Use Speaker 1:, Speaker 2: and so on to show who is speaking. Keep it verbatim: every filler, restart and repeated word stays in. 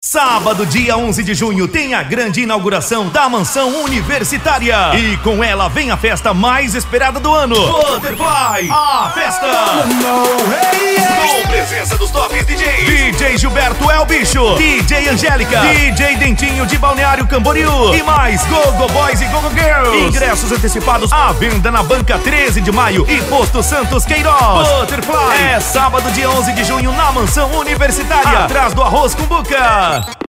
Speaker 1: Sábado, dia onze de junho, tem a grande inauguração da Mansão Universitária. E com ela vem a festa mais esperada do ano, Butterfly, a festa! Com presença dos tops D Js: D J Gilberto El Bicho, D J Angélica, D J Dentinho de Balneário Camboriú e mais Gogo Boys e Gogo Girls. Ingressos antecipados à venda na Banca treze de maio e Posto Santos Queiroz. Butterfly é sábado, dia onze de junho, na Mansão Universitária, atrás do Arroz com Buca.